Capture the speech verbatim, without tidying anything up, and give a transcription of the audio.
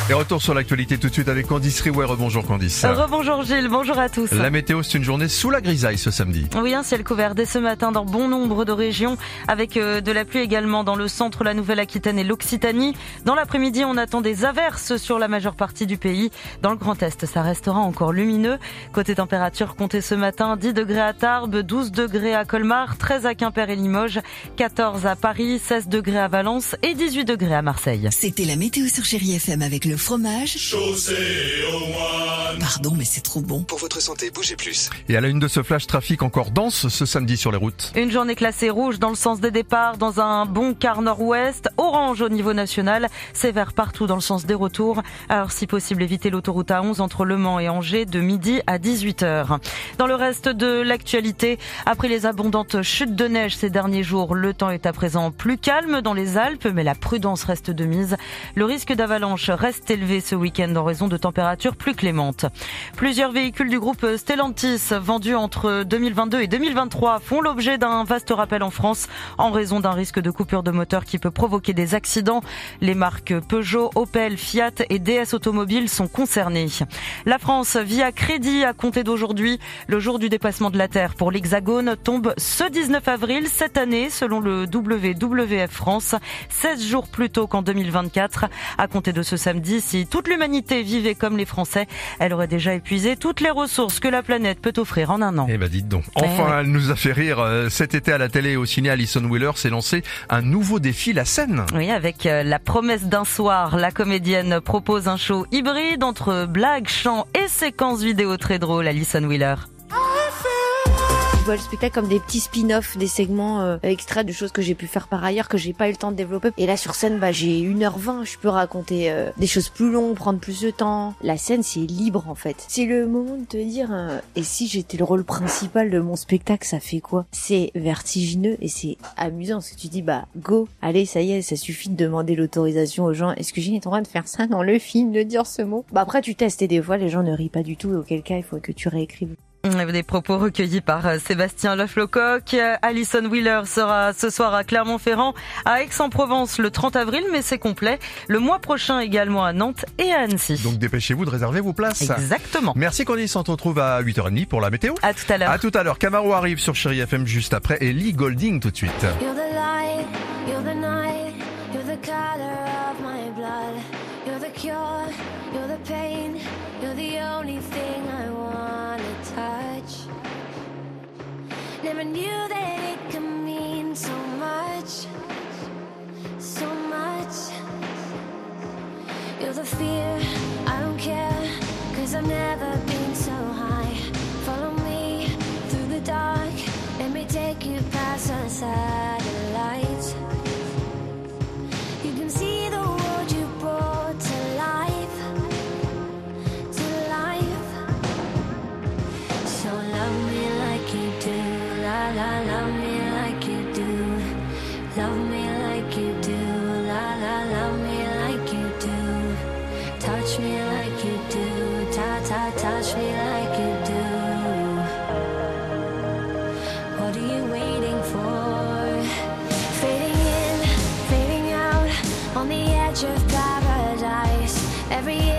Et retour sur l'actualité tout de suite avec Candice Riouet. Rebonjour Candice. Rebonjour Gilles, bonjour à tous. La météo, c'est une journée sous la grisaille ce samedi. Oui, un ciel couvert dès ce matin dans bon nombre de régions, avec euh, de la pluie également dans le centre, la Nouvelle-Aquitaine et l'Occitanie. Dans l'après-midi, on attend des averses sur la majeure partie du pays. Dans le Grand Est, ça restera encore lumineux. Côté température, comptez ce matin dix degrés à Tarbes, douze degrés à Colmar, treize à Quimper et Limoges, quatorze à Paris, seize degrés à Valence et dix-huit degrés à Marseille. C'était la météo sur Chérie F M avec le fromage. Chaussée au moine. Pardon, mais c'est trop bon. Pour votre santé, bougez plus. Et à la une de ce flash, trafic encore dense ce samedi sur les routes. Une journée classée rouge dans le sens des départs, dans un bon quart nord-ouest, orange au niveau national, sévère partout dans le sens des retours. Alors si possible, évitez l'autoroute A onze entre Le Mans et Angers de midi à dix-huit heures. Dans le reste de l'actualité, après les abondantes chutes de neige ces derniers jours, le temps est à présent plus calme dans les Alpes, mais la prudence reste de mise. Le risque d'avalanche reste élevé ce week-end en raison de températures plus clémentes. Plusieurs véhicules du groupe Stellantis vendus entre deux mille vingt-deux et deux mille vingt-trois font l'objet d'un vaste rappel en France en raison d'un risque de coupure de moteur qui peut provoquer des accidents. Les marques Peugeot, Opel, Fiat et D S Automobiles sont concernées. La France vit à crédit à compter d'aujourd'hui. Le jour du dépassement de la Terre pour l'Hexagone tombe ce dix-neuf avril cette année selon le W W F France, seize jours plus tôt qu'en deux mille vingt-quatre. À compter de ce samedi, si toute l'humanité vivait comme les Français, elle aurait déjà épuisé toutes les ressources que la planète peut offrir en un an. Eh ben dites donc. Enfin, ouais. Elle nous a fait rire. Cet été à la télé et au ciné, Alison Wheeler s'est lancé un nouveau défi, la scène. Oui, avec la promesse d'un soir, la comédienne propose un show hybride entre blagues, chants et séquences vidéo très drôles. Alison Wheeler. Je vois le spectacle comme des petits spin-offs, des segments euh, extraits de choses que j'ai pu faire par ailleurs, que j'ai pas eu le temps de développer. Et là sur scène, bah j'ai une heure vingt, je peux raconter euh, des choses plus longues, prendre plus de temps. La scène, c'est libre en fait. C'est le moment de te dire, euh, et si j'étais le rôle principal de mon spectacle, ça fait quoi? C'est vertigineux et c'est amusant, parce que tu dis, bah go, allez, ça y est, ça suffit de demander l'autorisation aux gens. Est-ce que j'ai en train de faire ça dans le film, de dire ce mot? Bah après tu testes et des fois les gens ne rient pas du tout, auquel cas il faut que tu réécrives. Des propos recueillis par Sébastien Loefflecoq. Alison Wheeler sera ce soir à Clermont-Ferrand, à Aix-en-Provence le trente avril, mais c'est complet. Le mois prochain également à Nantes et à Annecy. Donc dépêchez-vous de réserver vos places. Exactement. Merci Candice, on se retrouve à huit heures trente pour la météo. À tout à l'heure. À tout à l'heure. Camaro arrive sur Chérie F M juste après et Lee Golding tout de suite. You're the light, you're the night, you're the color of my blood. You're the cure, you're the pain, you're the only thing I wanna touch. Never knew that it could mean so much, so much. You're the fear, I don't care, cause I've never been so high. Follow me through the dark, let me take you past the satellites. You can see the world you brought to life, to life. So love me like you do, la la, love me like you do. Love me like you do, la la, love me like you do. Touch me like you do, ta ta, touch me like you do. What are you waiting for? Fading in, fading out, on the edge of paradise. Every